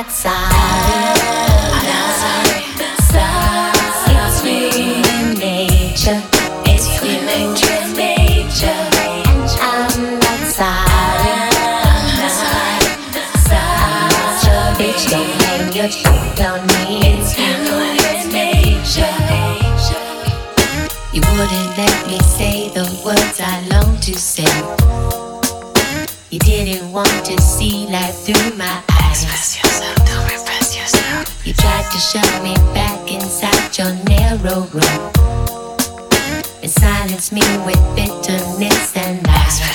sorry. It's human nature. It's human nature. I'm not sorry. Bitch, don't hang your shit on me. It's human nature. You wouldn't let me say the words I long to say. You didn't want to see life through my eyes. Express yourself, don't repress yourself. You tried to shove me back inside your narrow room and silence me with bitterness and lies.